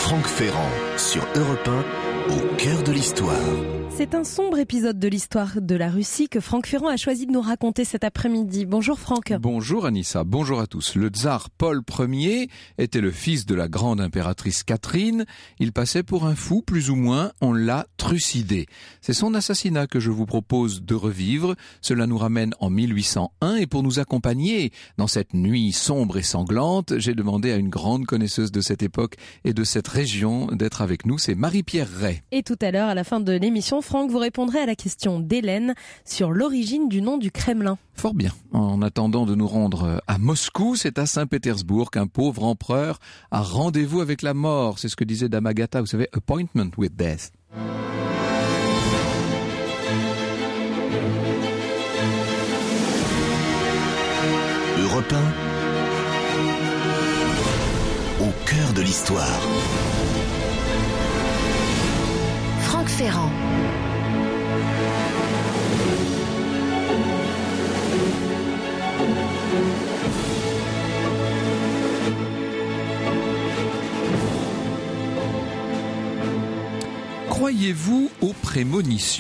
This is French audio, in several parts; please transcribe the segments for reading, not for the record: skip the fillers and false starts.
Franck Ferrand sur Europe 1, au cœur de l'histoire. C'est un sombre épisode de l'histoire de la Russie que Franck Ferrand a choisi de nous raconter cet après-midi. Bonjour Franck. Bonjour Anissa, bonjour à tous. Le tsar Paul Ier était le fils de la grande impératrice Catherine. Il passait pour un fou, plus ou moins, on l'a trucidé. C'est son assassinat que je vous propose de revivre. Cela nous ramène en 1801 et pour nous accompagner dans cette nuit sombre et sanglante, j'ai demandé à une grande connaisseuse de cette époque et de cette région d'être avec nous, c'est Marie-Pierre Ray. Et tout à l'heure, à la fin de l'émission, Franck, vous répondrez à la question d'Hélène sur l'origine du nom du Kremlin. Fort bien. En attendant de nous rendre à Moscou, c'est à Saint-Pétersbourg qu'un pauvre empereur a rendez-vous avec la mort. C'est ce que disait Damagata, vous savez, appointment with death. Europe 1, au cœur de l'histoire. Franck Ferrand. Croyez-vous aux prémonitions ?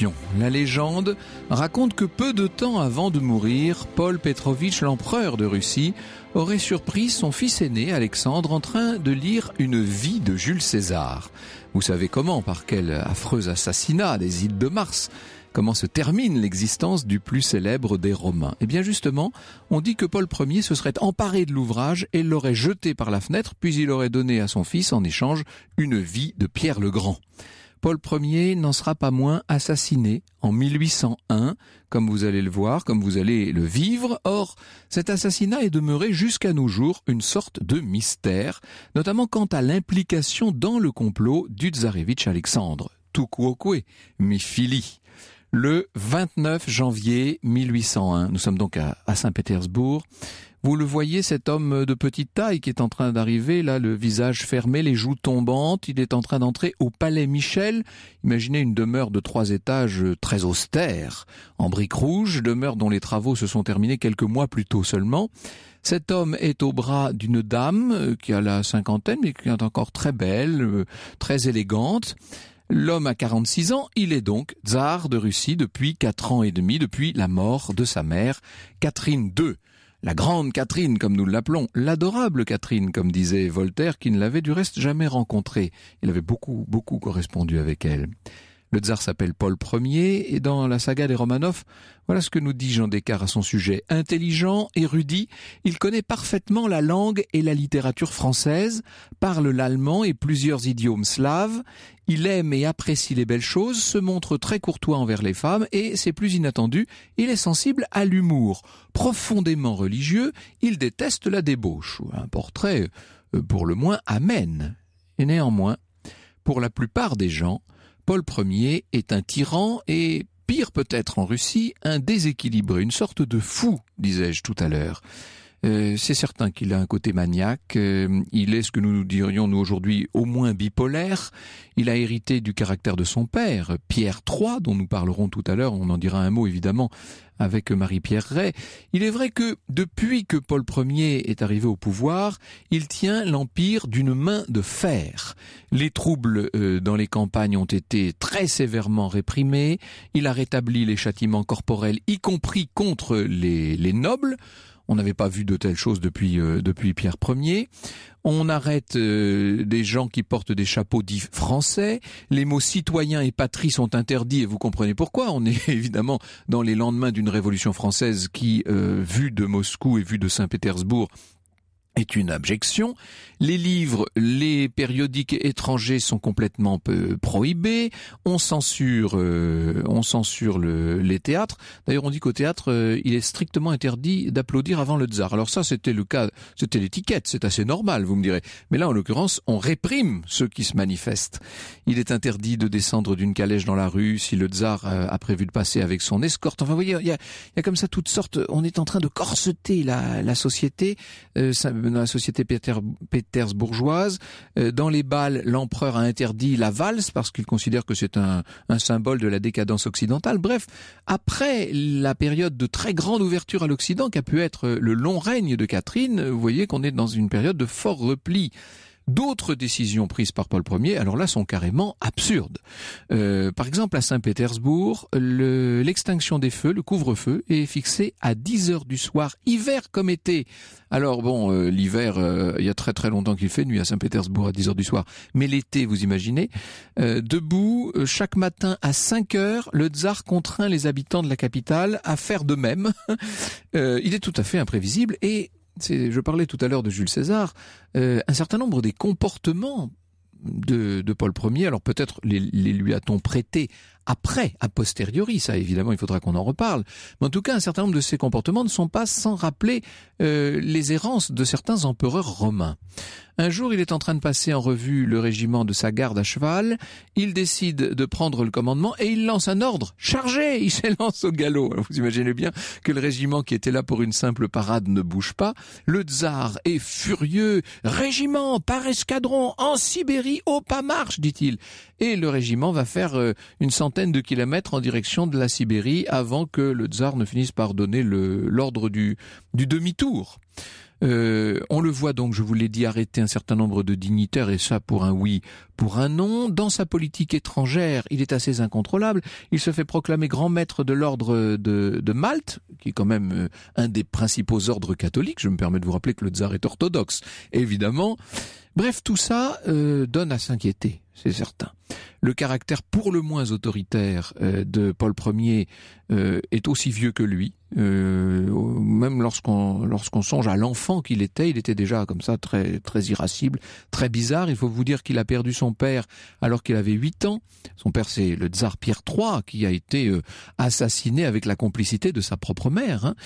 La légende raconte que peu de temps avant de mourir, Paul Petrovitch, l'empereur de Russie, aurait surpris son fils aîné, Alexandre, en train de lire une vie de Jules César. Vous savez comment, par quel affreux assassinat des îles de Mars, comment se termine l'existence du plus célèbre des Romains. Eh bien justement, on dit que Paul Ier se serait emparé de l'ouvrage et l'aurait jeté par la fenêtre, puis il aurait donné à son fils en échange une vie de Pierre le Grand. Paul Ier n'en sera pas moins assassiné en 1801, comme vous allez le voir, comme vous allez le vivre. Or, cet assassinat est demeuré jusqu'à nos jours une sorte de mystère, notamment quant à l'implication dans le complot du tsarevitch Alexandre, Tukuokwe, Mifili. Le 29 janvier 1801, nous sommes donc à Saint-Pétersbourg. Vous le voyez, cet homme de petite taille qui est en train d'arriver, là, le visage fermé, les joues tombantes. Il est en train d'entrer au Palais Michel. Imaginez une demeure de 3 étages très austère, en briques rouges, demeure dont les travaux se sont terminés quelques mois plus tôt seulement. Cet homme est au bras d'une dame qui a la cinquantaine, mais qui est encore très belle, très élégante. L'homme a 46 ans, il est donc tsar de Russie depuis 4 ans et demi, depuis la mort de sa mère, Catherine II. La grande Catherine, comme nous l'appelons, l'adorable Catherine, comme disait Voltaire, qui ne l'avait du reste jamais rencontrée. Il avait beaucoup correspondu avec elle. Le tsar s'appelle Paul Ier, et dans la saga des Romanov, voilà ce que nous dit Jean Descartes à son sujet. Intelligent, érudit, il connaît parfaitement la langue et la littérature française, parle l'allemand et plusieurs idiomes slaves, il aime et apprécie les belles choses, se montre très courtois envers les femmes, et, c'est plus inattendu, il est sensible à l'humour. Profondément religieux, il déteste la débauche. Un portrait, pour le moins, amène. Et néanmoins, pour la plupart des gens, Paul Ier est un tyran et, pire peut-être en Russie, un déséquilibré, une sorte de fou, disais-je tout à l'heure. C'est certain qu'il a un côté maniaque, il est ce que nous dirions nous aujourd'hui au moins bipolaire, il a hérité du caractère de son père, Pierre III, dont nous parlerons tout à l'heure, on en dira un mot évidemment avec Marie-Pierre Ray. Il est vrai que depuis que Paul Ier est arrivé au pouvoir, il tient l'empire d'une main de fer. Les troubles dans les campagnes ont été très sévèrement réprimés, il a rétabli les châtiments corporels, y compris contre les nobles. On n'avait pas vu de telles choses depuis Pierre Ier. On arrête des gens qui portent des chapeaux dits français. Les mots citoyen et patrie sont interdits et vous comprenez pourquoi. On est évidemment dans les lendemains d'une révolution française qui, vue de Moscou et vue de Saint-Pétersbourg, est une abjection. Les livres, les périodiques étrangers sont complètement prohibés. On censure les théâtres. D'ailleurs, on dit qu'au théâtre, il est strictement interdit d'applaudir avant le tsar. Alors ça, c'était le cas, c'était l'étiquette, c'est assez normal, vous me direz. Mais là, en l'occurrence, on réprime ceux qui se manifestent. Il est interdit de descendre d'une calèche dans la rue si le tsar a prévu de passer avec son escorte. Enfin, vous voyez, il y a comme ça toutes sortes. On est en train de corseter la société. Dans la société pétersbourgeoise. Dans les bals, l'empereur a interdit la valse parce qu'il considère que c'est un symbole de la décadence occidentale. Bref, après la période de très grande ouverture à l'Occident qu'a pu être le long règne de Catherine, vous voyez qu'on est dans une période de fort repli. D'autres décisions prises par Paul Ier, alors là, sont carrément absurdes. Par exemple, à Saint-Pétersbourg, l'extinction des feux, le couvre-feu, est fixé à 10 heures du soir, hiver comme été. Alors bon, l'hiver, il y a très très longtemps qu'il fait nuit à Saint-Pétersbourg à 10 heures du soir. Mais l'été, vous imaginez, debout, chaque matin à 5 heures, le tsar contraint les habitants de la capitale à faire de même. Il est tout à fait imprévisible et je parlais tout à l'heure de Jules César, un certain nombre des comportements de Paul Ier, alors peut-être les lui a-t-on prêté après, a posteriori, ça évidemment il faudra qu'on en reparle, mais en tout cas un certain nombre de ces comportements ne sont pas sans rappeler les errances de certains empereurs romains. Un jour, il est en train de passer en revue le régiment de sa garde à cheval, il décide de prendre le commandement et il lance un ordre, chargez, il s'élance au galop. Alors vous imaginez bien que le régiment qui était là pour une simple parade ne bouge pas, le tsar est furieux, régiment par escadron en Sibérie au pas marche, dit-il. Et le régiment va faire une centaine de kilomètres en direction de la Sibérie avant que le tsar ne finisse par donner l'ordre du demi-tour. On le voit donc, je vous l'ai dit, arrêter un certain nombre de dignitaires, et ça pour un oui, pour un non. Dans sa politique étrangère, il est assez incontrôlable. Il se fait proclamer grand maître de l'ordre de Malte, qui est quand même un des principaux ordres catholiques. Je me permets de vous rappeler que le tsar est orthodoxe, évidemment. Bref, tout ça donne à s'inquiéter, c'est certain. Le caractère pour le moins autoritaire de Paul Ier est aussi vieux que lui. Même lorsqu'on songe à l'enfant qu'il était, il était déjà comme ça très très irascible, très bizarre. Il faut vous dire qu'il a perdu son père alors qu'il avait 8 ans. Son père, c'est le tsar Pierre III, qui a été assassiné avec la complicité de sa propre mère. Ça,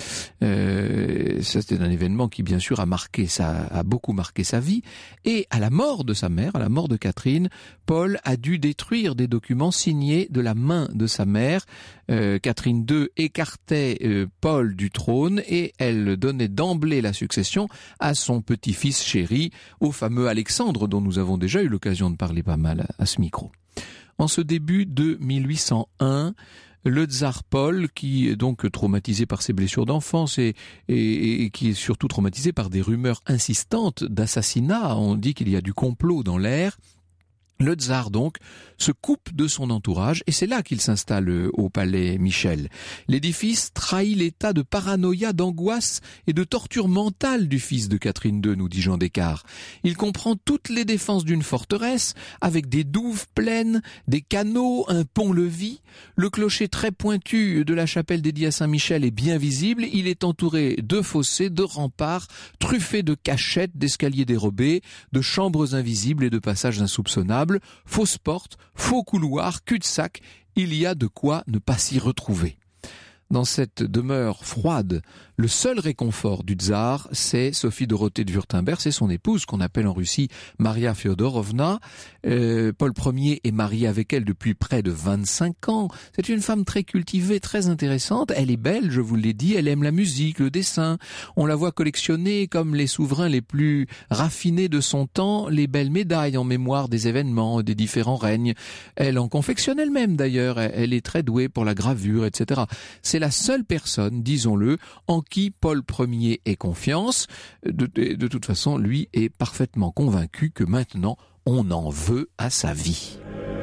c'était un événement qui, bien sûr, a beaucoup marqué sa vie. Et à la mort de sa mère, à la mort de Catherine, Paul a dû détruire des documents signés de la main de sa mère. Catherine II écartait Paul du trône et elle donnait d'emblée la succession à son petit-fils chéri, au fameux Alexandre, dont nous avons déjà eu l'occasion de parler pas mal à ce micro. En ce début de 1801, le tsar Paul, qui est donc traumatisé par ses blessures d'enfance et qui est surtout traumatisé par des rumeurs insistantes d'assassinat, on dit qu'il y a du complot dans l'air. Le tsar, donc, se coupe de son entourage et c'est là qu'il s'installe au palais Michel. L'édifice trahit l'état de paranoïa, d'angoisse et de torture mentale du fils de Catherine II, nous dit Jean Descartes. Il comprend toutes les défenses d'une forteresse, avec des douves pleines, des canaux, un pont-levis. Le clocher très pointu de la chapelle dédiée à Saint-Michel est bien visible. Il est entouré de fossés, de remparts, truffés de cachettes, d'escaliers dérobés, de chambres invisibles et de passages insoupçonnables. Fausses portes, faux couloirs, cul-de-sac, il y a de quoi ne pas s'y retrouver. Dans cette demeure froide, le seul réconfort du tsar, c'est Sophie Dorothée de Wurtemberg, c'est son épouse qu'on appelle en Russie Maria Fyodorovna. Paul Ier est marié avec elle depuis près de 25 ans. C'est une femme très cultivée, très intéressante. Elle est belle, je vous l'ai dit, elle aime la musique, le dessin. On la voit collectionner, comme les souverains les plus raffinés de son temps, les belles médailles en mémoire des événements, des différents règnes. Elle en confectionne elle-même d'ailleurs, elle est très douée pour la gravure, etc. C'est la seule personne, disons-le, en qui Paul Ier ait confiance. De toute façon, lui est parfaitement convaincu que maintenant, on en veut à sa vie.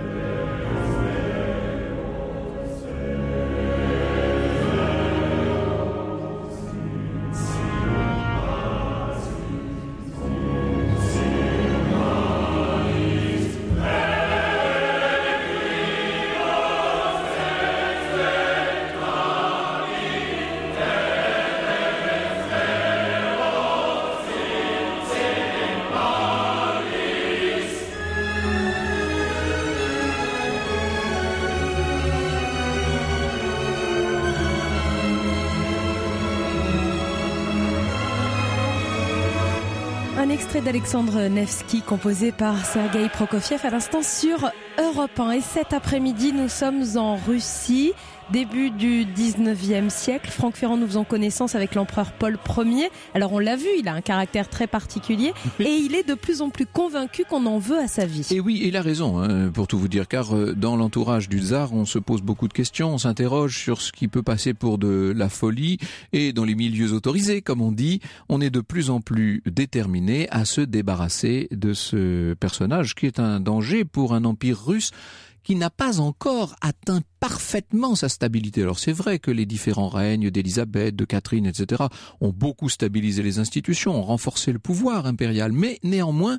Un extrait d'Alexandre Nevsky composé par Sergueï Prokofiev à l'instant sur Europe 1. Et cet après-midi, nous sommes en Russie début du 19e siècle. Franck Ferrand, nous faisons connaissance avec l'empereur Paul Ier. Alors on l'a vu, il a un caractère très particulier et il est de plus en plus convaincu qu'on en veut à sa vie. Et oui, il a raison, pour tout vous dire, car dans l'entourage du tsar, on se pose beaucoup de questions, on s'interroge sur ce qui peut passer pour de la folie, et dans les milieux autorisés, comme on dit, on est de plus en plus déterminé à se débarrasser de ce personnage qui est un danger pour un empire russe qui n'a pas encore atteint parfaitement sa stabilité. Alors c'est vrai que les différents règnes d'Élisabeth, de Catherine, etc. ont beaucoup stabilisé les institutions, ont renforcé le pouvoir impérial, mais néanmoins,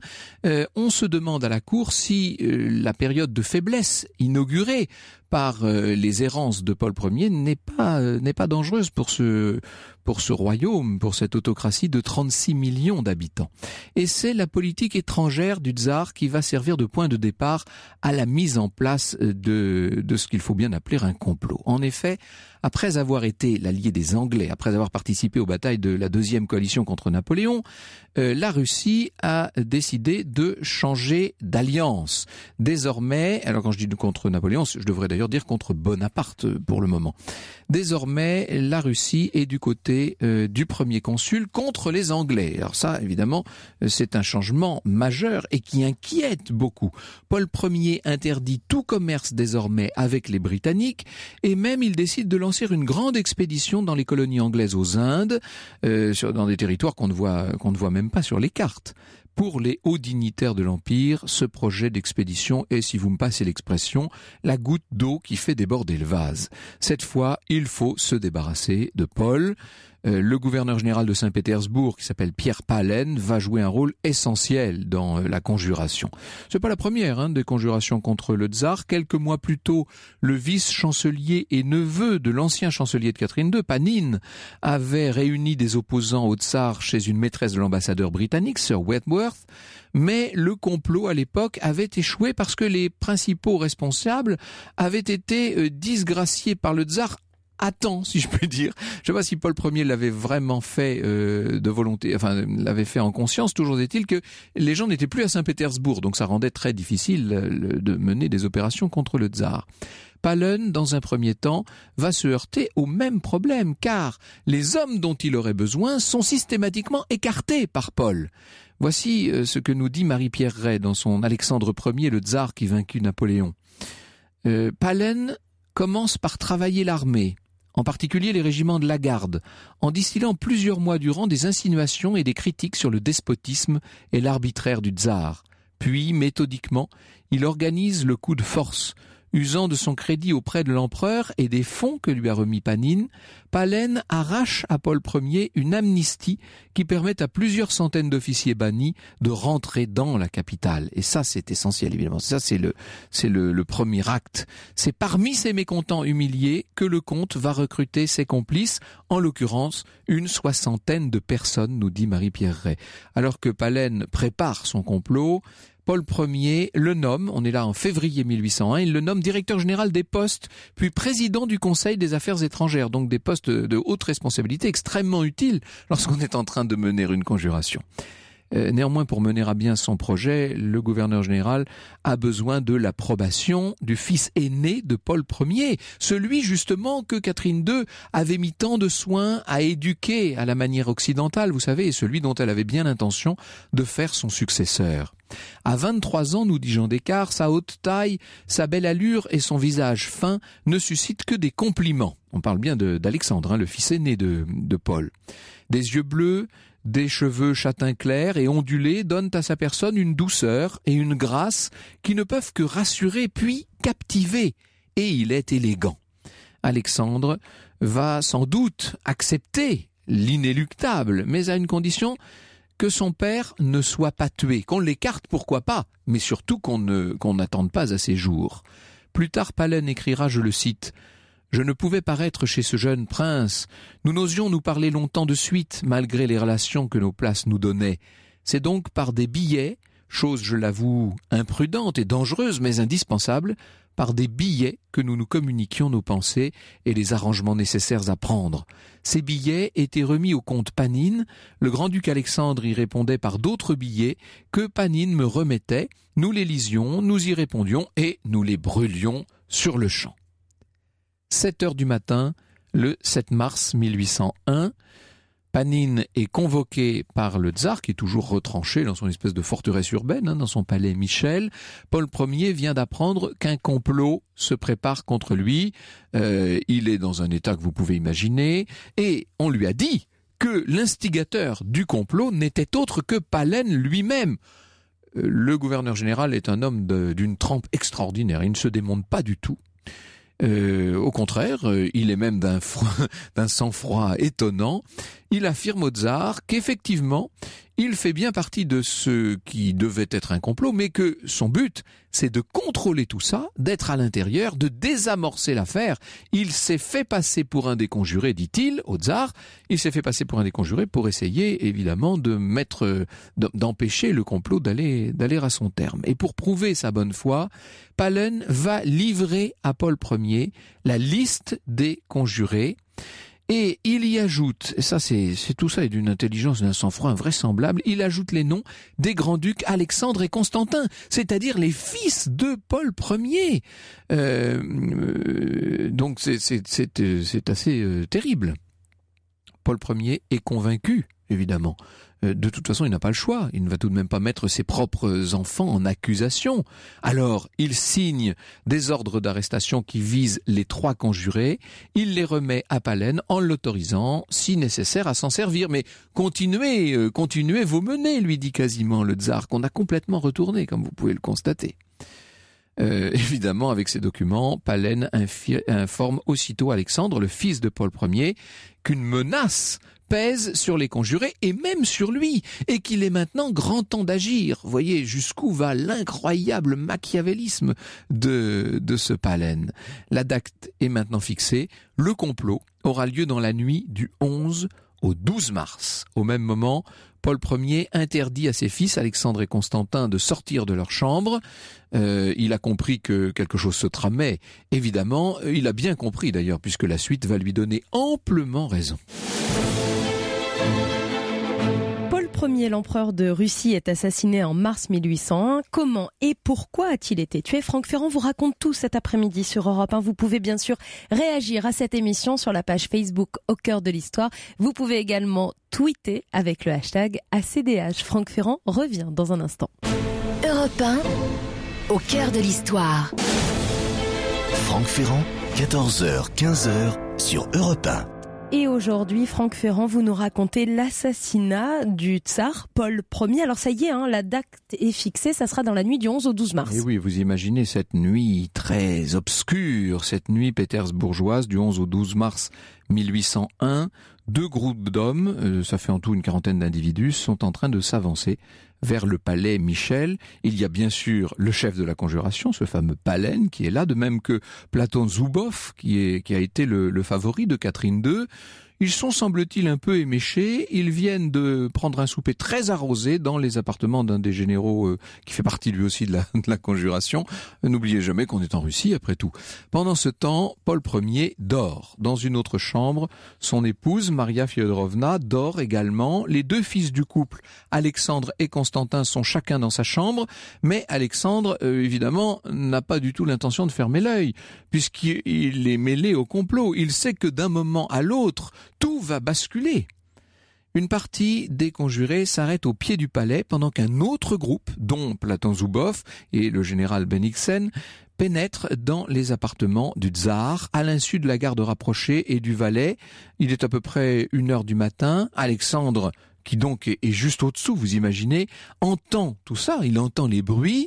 on se demande à la cour si la période de faiblesse inaugurée par les errances de Paul Ier n'est pas dangereuse pour ce royaume, pour cette autocratie de 36 millions d'habitants. Et c'est la politique étrangère du tsar qui va servir de point de départ à la mise en place de ce qu'il faut bien appeler un complot. En effet, après avoir été l'allié des Anglais, après avoir participé aux batailles de la deuxième coalition contre Napoléon, la Russie a décidé de changer d'alliance. Désormais, alors quand je dis contre Napoléon, je devrais d'ailleurs dire contre Bonaparte pour le moment. Désormais, la Russie est du côté du premier consul contre les Anglais. Alors ça, évidemment, c'est un changement majeur et qui inquiète beaucoup. Paul Ier interdit tout commerce désormais avec les Britanniques et même il décide de lancer une grande expédition dans les colonies anglaises aux Indes, dans des territoires qu'on ne voit même pas sur les cartes. Pour les hauts dignitaires de l'Empire, ce projet d'expédition est, si vous me passez l'expression, la goutte d'eau qui fait déborder le vase. Cette fois, il faut se débarrasser de Paul. Le gouverneur général de Saint-Pétersbourg, qui s'appelle Pierre Pahlen, va jouer un rôle essentiel dans la conjuration. C'est pas la première des conjurations contre le tsar. Quelques mois plus tôt, le vice-chancelier et neveu de l'ancien chancelier de Catherine II, Panine, avait réuni des opposants au tsar chez une maîtresse de l'ambassadeur britannique, Sir Wentworth. Mais le complot à l'époque avait échoué parce que les principaux responsables avaient été disgraciés par le tsar à temps, si je peux dire. Je ne sais pas si Paul Ier l'avait vraiment fait de volonté, enfin l'avait fait en conscience. Toujours est-il que les gens n'étaient plus à Saint-Pétersbourg, donc ça rendait très difficile de mener des opérations contre le tsar. Pahlen, dans un premier temps, va se heurter au même problème, car les hommes dont il aurait besoin sont systématiquement écartés par Paul. Voici ce que nous dit Marie-Pierre Ray dans son Alexandre Ier, le tsar qui vaincut Napoléon. Pahlen commence par travailler l'armée, en particulier les régiments de la garde, en distillant plusieurs mois durant des insinuations et des critiques sur le despotisme et l'arbitraire du tsar. Puis, méthodiquement, il organise le coup de force. Usant de son crédit auprès de l'empereur et des fonds que lui a remis Panine, Pahlen arrache à Paul Ier une amnistie qui permet à plusieurs centaines d'officiers bannis de rentrer dans la capitale. Et ça, c'est essentiel, évidemment. Ça, c'est le premier acte. C'est parmi ces mécontents humiliés que le comte va recruter ses complices, en l'occurrence, une soixantaine de personnes, nous dit Marie-Pierre Ray. Alors que Pahlen prépare son complot, Paul Ier le nomme, on est là en février 1801, il le nomme directeur général des postes, puis président du Conseil des affaires étrangères, donc des postes de haute responsabilité extrêmement utiles lorsqu'on est en train de mener une conjuration. Néanmoins, pour mener à bien son projet, le gouverneur général a besoin de l'approbation du fils aîné de Paul Ier, celui justement que Catherine II avait mis tant de soin à éduquer à la manière occidentale, vous savez, et celui dont elle avait bien l'intention de faire son successeur. À 23 ans, nous dit Jean Descartes, sa haute taille, sa belle allure et son visage fin ne suscitent que des compliments. On parle bien d'Alexandre, le fils aîné de Paul. Des yeux bleus, des cheveux châtain clair et ondulés donnent à sa personne une douceur et une grâce qui ne peuvent que rassurer puis captiver. Et il est élégant. Alexandre va sans doute accepter l'inéluctable, mais à une condition: que son père ne soit pas tué, qu'on l'écarte pourquoi pas, mais surtout qu'on n'attende pas à ses jours. Plus tard, Pahlen écrira, je le cite, « Je ne pouvais paraître chez ce jeune prince. Nous n'osions nous parler longtemps de suite, malgré les relations que nos places nous donnaient. C'est donc par des billets, chose, je l'avoue, imprudente et dangereuse, mais indispensable, par des billets que nous nous communiquions nos pensées et les arrangements nécessaires à prendre. Ces billets étaient remis au comte Panine, le grand-duc Alexandre y répondait par d'autres billets que Panine me remettait, nous les lisions, nous y répondions et nous les brûlions sur le champ. » 7h du matin, le 7 mars 1801. Panine est convoqué par le tsar, qui est toujours retranché dans son espèce de forteresse urbaine, dans son palais Michel. Paul Ier vient d'apprendre qu'un complot se prépare contre lui. Il est dans un état que vous pouvez imaginer. Et on lui a dit que l'instigateur du complot n'était autre que Pallène lui-même. Le gouverneur général est un homme d'une trempe extraordinaire. Il ne se démonte pas du tout. Au contraire, il est même d'un sang-froid étonnant. Il affirme au tsar qu'effectivement, il fait bien partie de ce qui devait être un complot, mais que son but, c'est de contrôler tout ça, d'être à l'intérieur, de désamorcer l'affaire. Il s'est fait passer pour un des conjurés, dit-il, au tsar. Il s'est fait passer pour un des conjurés pour essayer, évidemment, d'empêcher le complot d'aller à son terme. Et pour prouver sa bonne foi, Pallène va livrer à Paul Ier la liste des conjurés. Et il y ajoute, et ça c'est tout ça est d'une intelligence et d'un sang-froid invraisemblable, il ajoute les noms des grands-ducs Alexandre et Constantin, c'est-à-dire les fils de Paul Ier. Donc c'est assez terrible. Paul Ier est convaincu, évidemment. De toute façon, il n'a pas le choix. Il ne va tout de même pas mettre ses propres enfants en accusation. Alors, il signe des ordres d'arrestation qui visent les 3 conjurés. Il les remet à Pallène en l'autorisant, si nécessaire, à s'en servir. Mais continuez vos menées, lui dit quasiment le tsar, qu'on a complètement retourné, comme vous pouvez le constater. Évidemment, avec ces documents, Pallène informe aussitôt Alexandre, le fils de Paul Ier, qu'une menace pèse sur les conjurés et même sur lui, et qu'il est maintenant grand temps d'agir. Vous voyez jusqu'où va l'incroyable machiavélisme de ce Pallène. La date est maintenant fixée. Le complot aura lieu dans la nuit du 11 au 12 mars. Au même moment, Paul Ier interdit à ses fils, Alexandre et Constantin, de sortir de leur chambre. Il a compris que quelque chose se tramait. Évidemment, il a bien compris d'ailleurs, puisque la suite va lui donner amplement raison. Paul Ier, l'empereur de Russie, est assassiné en mars 1801. Comment et pourquoi a-t-il été tué ? Franck Ferrand vous raconte tout cet après-midi sur Europe 1. Vous pouvez bien sûr réagir à cette émission sur la page Facebook Au cœur de l'histoire. Vous pouvez également tweeter avec le hashtag ACDH. Franck Ferrand revient dans un instant. Europe 1, au cœur de l'histoire. Franck Ferrand, 14h, 15h sur Europe 1. Et aujourd'hui, Franck Ferrand, vous nous racontez l'assassinat du tsar Paul Ier. Alors ça y est, la date est fixée, ça sera dans la nuit du 11 au 12 mars. Et oui, vous imaginez cette nuit très obscure, cette nuit pétersbourgeoise du 11 au 12 mars 1801. 2 groupes d'hommes, ça fait en tout une quarantaine d'individus, sont en train de s'avancer vers le palais Michel. Il y a bien sûr le chef de la conjuration, ce fameux Pallène, qui est là, de même que Platon Zubov, qui a été le favori de Catherine II. Ils sont, semble-t-il, un peu éméchés. Ils viennent de prendre un souper très arrosé dans les appartements d'un des généraux qui fait partie lui aussi de la conjuration. N'oubliez jamais qu'on est en Russie, après tout. Pendant ce temps, Paul Ier dort. Dans une autre chambre, son épouse, Maria Fyodorovna, dort également. Les 2 fils du couple, Alexandre et Constantin, sont chacun dans sa chambre. Mais Alexandre, évidemment, n'a pas du tout l'intention de fermer l'œil, puisqu'il est mêlé au complot. Il sait que d'un moment à l'autre, tout va basculer. Une partie des conjurés s'arrête au pied du palais pendant qu'un autre groupe, dont Platon Zubov et le général Bennigsen, pénètre dans les appartements du tsar à l'insu de la garde rapprochée et du valet. Il est à peu près 1h du matin. Alexandre, qui donc est juste au-dessous, vous imaginez, entend tout ça, il entend les bruits.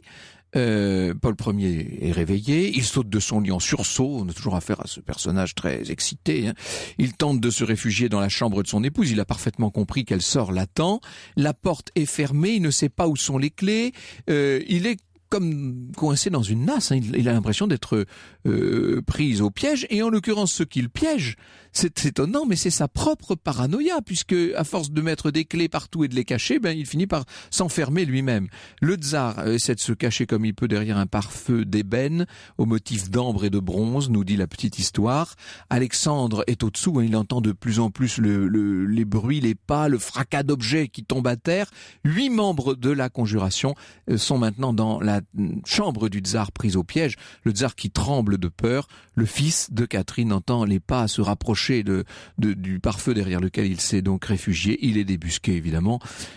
Paul Ier est réveillé, il saute de son lit en sursaut, on a toujours affaire à ce personnage très excité. Il tente de se réfugier dans la chambre de son épouse, il a parfaitement compris qu'elle sort l'attend, la porte est fermée, il ne sait pas où sont les clés, il est comme coincé dans une nasse, il a l'impression d'être pris au piège, et en l'occurrence ce qu'il piège, c'est étonnant, mais c'est sa propre paranoïa, puisque à force de mettre des clés partout et de les cacher, il finit par s'enfermer lui-même. Le tsar essaie de se cacher comme il peut derrière un pare-feu d'ébène, au motif d'ambre et de bronze, nous dit la petite histoire. Alexandre est au-dessous, il entend de plus en plus les bruits, les pas, le fracas d'objets qui tombent à terre. 8 membres de la conjuration sont maintenant dans la chambre du tsar prise au piège, le tsar qui tremble de peur, le fils de Catherine entend les pas se rapprocher du pare-feu derrière lequel il s'est donc réfugié. Il est débusqué évidemment,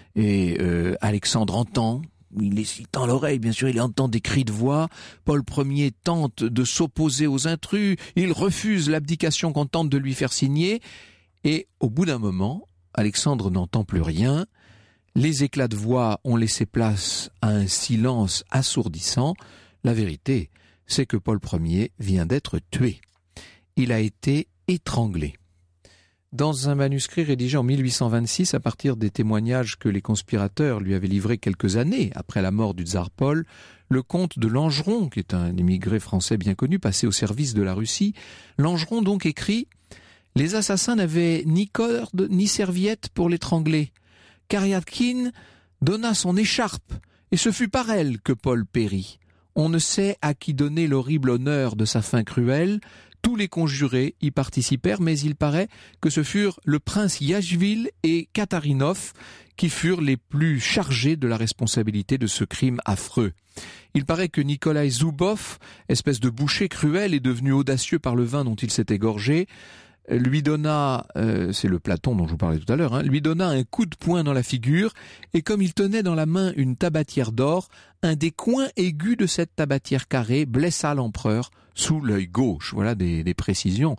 et Alexandre entend. Il tend l'oreille, bien sûr, il entend des cris de voix. Paul Ier tente de s'opposer aux intrus. Il refuse l'abdication qu'on tente de lui faire signer. Et au bout d'un moment, Alexandre n'entend plus rien. Les éclats de voix ont laissé place à un silence assourdissant. La vérité, c'est que Paul Ier vient d'être tué. Il a été étranglé. Dans un manuscrit rédigé en 1826 à partir des témoignages que les conspirateurs lui avaient livrés quelques années après la mort du tsar Paul, le comte de Langeron, qui est un émigré français bien connu, passé au service de la Russie, Langeron donc écrit « Les assassins n'avaient ni corde ni serviette pour l'étrangler. Kariakine donna son écharpe, et ce fut par elle que Paul périt. On ne sait à qui donner l'horrible honneur de sa fin cruelle. Tous les conjurés y participèrent, mais il paraît que ce furent le prince Yachvili et Katarinov qui furent les plus chargés de la responsabilité de ce crime affreux. Il paraît que Nikolai Zubov, espèce de boucher cruel et devenu audacieux par le vin dont il s'était gorgé, lui donna, c'est le Platon dont je vous parlais tout à l'heure, lui donna un coup de poing dans la figure, et comme il tenait dans la main une tabatière d'or, un des coins aigus de cette tabatière carrée blessa l'empereur sous l'œil gauche. Voilà des précisions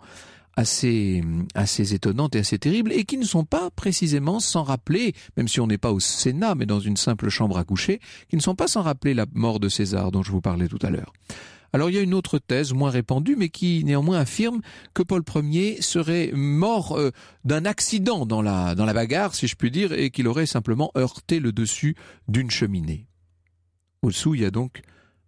assez étonnantes et assez terribles, et qui ne sont pas précisément sans rappeler, même si on n'est pas au Sénat, mais dans une simple chambre à coucher, qui ne sont pas sans rappeler la mort de César dont je vous parlais tout à l'heure. Alors il y a une autre thèse moins répandue, mais qui néanmoins affirme que Paul Ier serait mort d'un accident dans la bagarre, si je puis dire, et qu'il aurait simplement heurté le dessus d'une cheminée. Au-dessous, il y a donc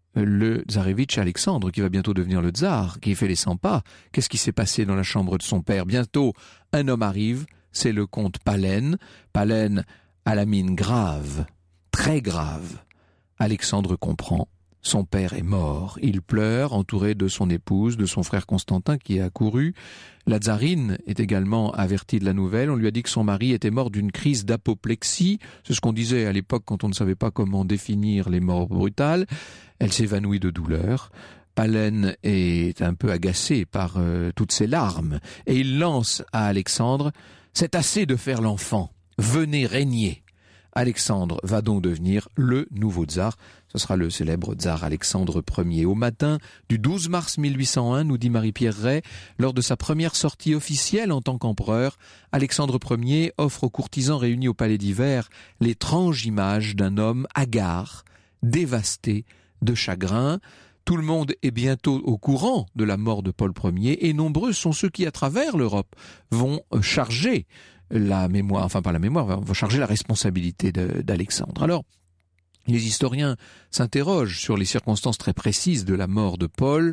le tsarevitch Alexandre, qui va bientôt devenir le tsar, qui fait les 100 pas. Qu'est-ce qui s'est passé dans la chambre de son père? Bientôt, un homme arrive, c'est le comte Pahlen. Pahlen a la mine grave, très grave. Alexandre comprend. Son père est mort. Il pleure, entouré de son épouse, de son frère Constantin qui est accouru. La tsarine est également avertie de la nouvelle. On lui a dit que son mari était mort d'une crise d'apoplexie. C'est ce qu'on disait à l'époque quand on ne savait pas comment définir les morts brutales. Elle s'évanouit de douleur. Pahlen est un peu agacé par toutes ces larmes. Et il lance à Alexandre « C'est assez de faire l'enfant. Venez régner ». Alexandre va donc devenir le nouveau tsar. Ce sera le célèbre tsar Alexandre Ier. Au matin du 12 mars 1801, nous dit Marie-Pierre Ray, lors de sa première sortie officielle en tant qu'empereur, Alexandre Ier offre aux courtisans réunis au palais d'hiver l'étrange image d'un homme hagard, dévasté de chagrin. Tout le monde est bientôt au courant de la mort de Paul Ier et nombreux sont ceux qui, à travers l'Europe, vont charger la mémoire, enfin pas la mémoire, vont charger la responsabilité d'Alexandre. Alors, les historiens s'interrogent sur les circonstances très précises de la mort de Paul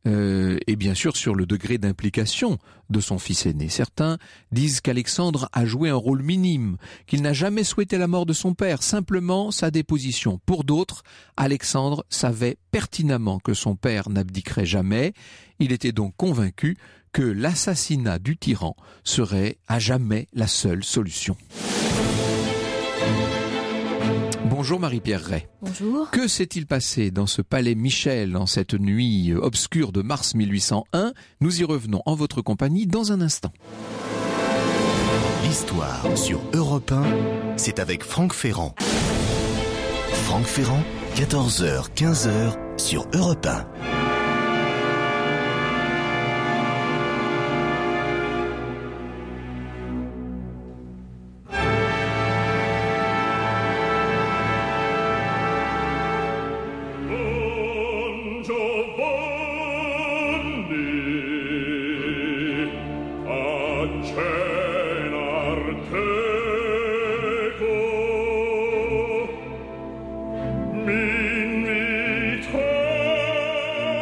et bien sûr sur le degré d'implication de son fils aîné. Certains disent qu'Alexandre a joué un rôle minime, qu'il n'a jamais souhaité la mort de son père, simplement sa déposition. Pour d'autres, Alexandre savait pertinemment que son père n'abdiquerait jamais. Il était donc convaincu que l'assassinat du tyran serait à jamais la seule solution. Bonjour Marie-Pierre Ray. Bonjour. Que s'est-il passé dans ce palais Michel en cette nuit obscure de mars 1801 ? Nous y revenons en votre compagnie dans un instant. L'histoire sur Europe 1, c'est avec Franck Ferrand. Franck Ferrand, 14h, 15h sur Europe 1. Min vita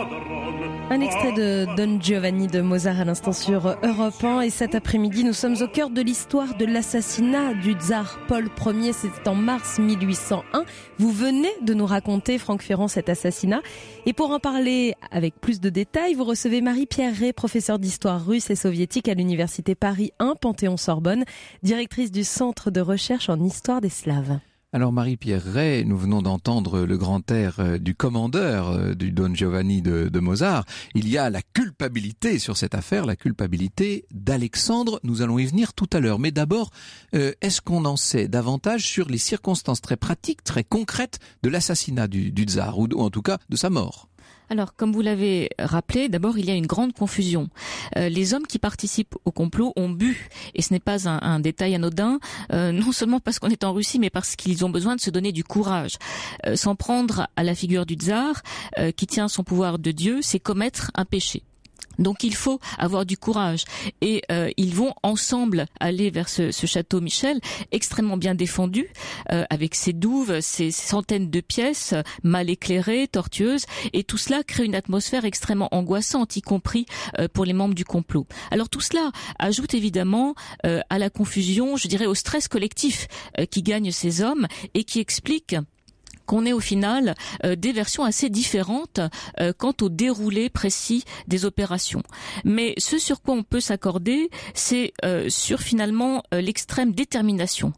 Un extrait de Don Giovanni de Mozart à l'instant sur Europe 1. Et cet après-midi, nous sommes au cœur de l'histoire de l'assassinat du tsar Paul Ier. C'était en mars 1801. Vous venez de nous raconter, Franck Ferrand, cet assassinat. Et pour en parler avec plus de détails, vous recevez Marie-Pierre Ray, professeure d'histoire russe et soviétique à l'université Paris 1, Panthéon-Sorbonne, directrice du Centre de recherche en histoire des Slaves. Alors Marie-Pierre Ray, nous venons d'entendre le grand air du commandeur du Don Giovanni de Mozart. Il y a la culpabilité sur cette affaire, la culpabilité d'Alexandre. Nous allons y venir tout à l'heure. Mais d'abord, est-ce qu'on en sait davantage sur les circonstances très pratiques, très concrètes de l'assassinat du tsar, ou en tout cas de sa mort ? Alors, comme vous l'avez rappelé, d'abord, il y a une grande confusion. Les hommes qui participent au complot ont bu, et ce n'est pas un détail anodin, non seulement parce qu'on est en Russie, mais parce qu'ils ont besoin de se donner du courage. S'en prendre à la figure du tsar, qui tient son pouvoir de Dieu, c'est commettre un péché. Donc il faut avoir du courage et ils vont ensemble aller vers ce château Michel extrêmement bien défendu avec ses douves, ses centaines de pièces mal éclairées, tortueuses, et tout cela crée une atmosphère extrêmement angoissante, y compris pour les membres du complot. Alors tout cela ajoute évidemment à la confusion, je dirais au stress collectif qui gagne ces hommes et qui explique qu'on ait au final des versions assez différentes quant au déroulé précis des opérations. Mais ce sur quoi on peut s'accorder, c'est sur finalement l'extrême détermination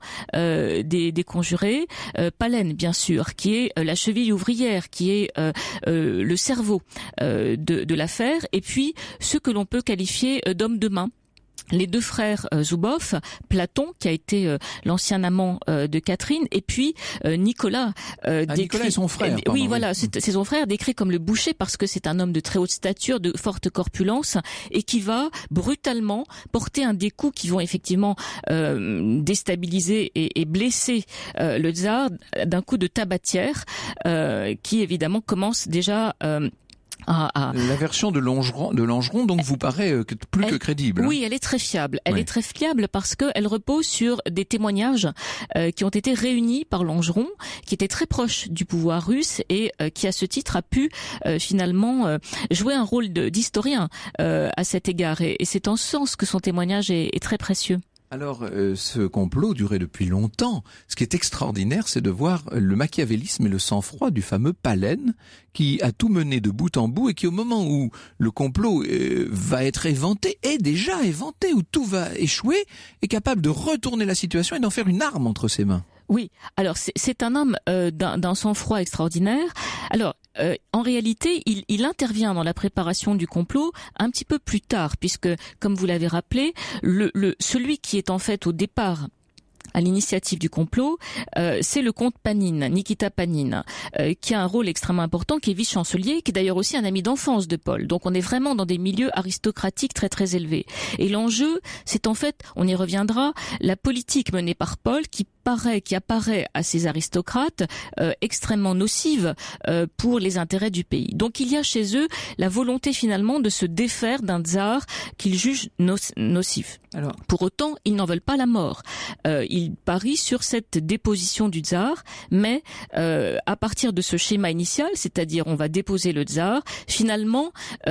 des conjurés. Palen, bien sûr, qui est la cheville ouvrière, qui est le cerveau de l'affaire, et puis ce que l'on peut qualifier d'hommes de main. Les deux frères Zubov, Platon, qui a été l'ancien amant de Catherine, et puis Nicolas. Nicolas est son frère. Oui, voilà, c'est son frère, décrit comme le boucher parce que c'est un homme de très haute stature, de forte corpulence, et qui va brutalement porter un des coups qui vont effectivement déstabiliser et blesser le tsar d'un coup de tabatière, qui évidemment commence déjà... La version de Langeron donc vous paraît plus que crédible. Oui, elle est très fiable. Elle est très fiable parce qu'elle repose sur des témoignages qui ont été réunis par Langeron, qui était très proche du pouvoir russe et qui à ce titre a pu finalement jouer un rôle d'historien à cet égard. Et c'est en ce sens que son témoignage est très précieux. Alors, ce complot durait depuis longtemps. Ce qui est extraordinaire, c'est de voir le machiavélisme et le sang-froid du fameux Palen, qui a tout mené de bout en bout et qui, au moment où le complot va être éventé, est déjà éventé, où tout va échouer, est capable de retourner la situation et d'en faire une arme entre ses mains. Oui, alors c'est un homme d'un sang-froid extraordinaire. Alors, en réalité, il intervient dans la préparation du complot un petit peu plus tard, puisque, comme vous l'avez rappelé, celui qui est en fait au départ à l'initiative du complot, c'est le comte Panine, Nikita Panine, qui a un rôle extrêmement important, qui est vice-chancelier, qui est d'ailleurs aussi un ami d'enfance de Paul. Donc on est vraiment dans des milieux aristocratiques très très élevés. Et l'enjeu, c'est en fait, on y reviendra, la politique menée par Paul qui apparaît à ces aristocrates extrêmement nocive pour les intérêts du pays. Donc il y a chez eux la volonté finalement de se défaire d'un tsar qu'ils jugent nocif. Alors, pour autant, ils n'en veulent pas la mort. Ils parient sur cette déposition du tsar, mais à partir de ce schéma initial, c'est-à-dire on va déposer le tsar, finalement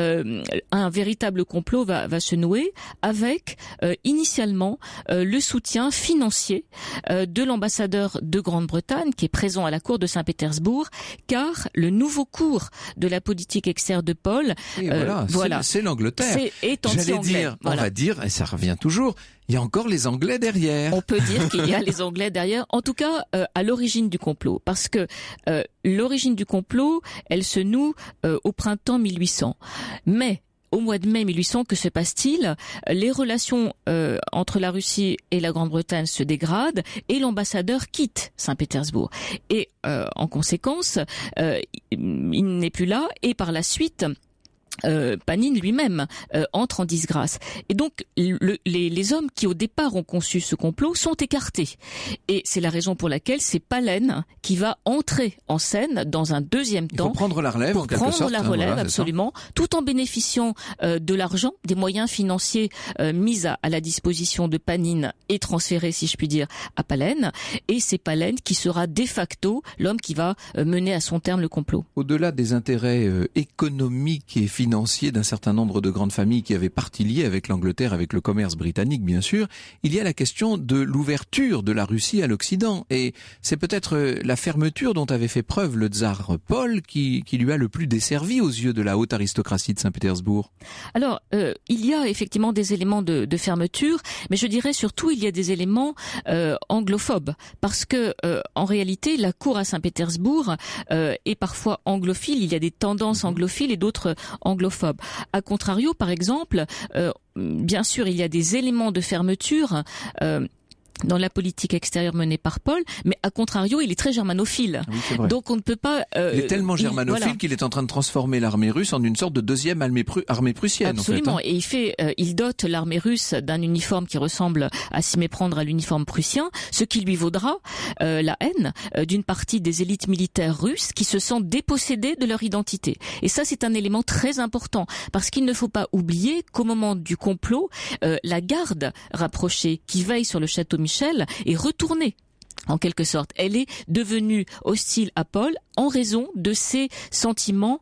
un véritable complot va se nouer avec initialement le soutien financier de l'ambassadeur de Grande-Bretagne qui est présent à la cour de Saint-Pétersbourg, car le nouveau cours de la politique externe de Paul, c'est l'Angleterre. J'allais dire, on va dire, et ça revient toujours, il y a encore les Anglais derrière. On peut dire qu'il y a les Anglais derrière, en tout cas à l'origine du complot, parce que l'origine du complot, elle se noue au printemps 1800. Mais au mois de mai 1800, que se passe-t-il ? Les relations entre la Russie et la Grande-Bretagne se dégradent et l'ambassadeur quitte Saint-Pétersbourg. Et en conséquence, il n'est plus là et par la suite, Panine lui-même entre en disgrâce. Et donc les hommes qui au départ ont conçu ce complot sont écartés. Et c'est la raison pour laquelle c'est Palène qui va entrer en scène dans un deuxième temps. Il faut prendre la relève en quelque sorte. Prendre la relève, absolument, tout en bénéficiant de l'argent, des moyens financiers mis à la disposition de Panine et transférés, si je puis dire, à Palène. Et c'est Palène qui sera de facto l'homme qui va mener à son terme le complot. Au-delà des intérêts économiques et financiers d'un certain nombre de grandes familles qui avaient partie liée avec l'Angleterre, avec le commerce britannique bien sûr, il y a la question de l'ouverture de la Russie à l'Occident. Et c'est peut-être la fermeture dont avait fait preuve le tsar Paul qui lui a le plus desservi aux yeux de la haute aristocratie de Saint-Pétersbourg. Alors, il y a effectivement des éléments de fermeture, mais je dirais surtout il y a des éléments anglophobes. Parce que en réalité, la cour à Saint-Pétersbourg est parfois anglophile, il y a des tendances anglophiles et d'autres anglophobe. A contrario, par exemple, bien sûr, il y a des éléments de fermeture dans la politique extérieure menée par Paul, mais à contrario, il est très germanophile. Oui, c'est vrai. Donc on ne peut pas... il est tellement germanophile qu'il est en train de transformer l'armée russe en une sorte de deuxième armée prussienne. Absolument, en fait, et il dote l'armée russe d'un uniforme qui ressemble à s'y méprendre à l'uniforme prussien, ce qui lui vaudra la haine d'une partie des élites militaires russes qui se sentent dépossédées de leur identité. Et ça, c'est un élément très important, parce qu'il ne faut pas oublier qu'au moment du complot, la garde rapprochée qui veille sur le château Michel est retournée. En quelque sorte, elle est devenue hostile à Paul en raison de ses sentiments,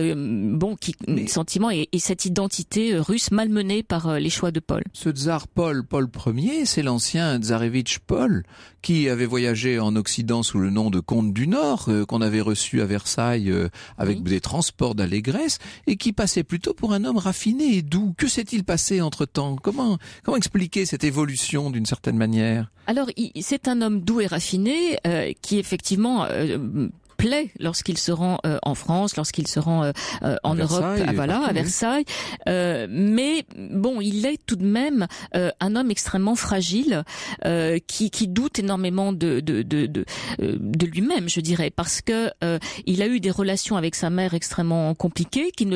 sentiments et cette identité russe malmenée par les choix de Paul. Ce tsar Paul Ier, c'est l'ancien tsarevitch Paul qui avait voyagé en Occident sous le nom de comte du Nord, qu'on avait reçu à Versailles avec des transports d'allégresse et qui passait plutôt pour un homme raffiné et doux. Que s'est-il passé entre-temps ? Comment expliquer cette évolution d'une certaine manière ? Alors, c'est un homme doux et raffiné qui effectivement plaît lorsqu'il se rend en France, lorsqu'il se rend en Europe, à Versailles. Mais bon, il est tout de même un homme extrêmement fragile qui doute énormément de lui-même, je dirais, parce que il a eu des relations avec sa mère extrêmement compliquées qui ne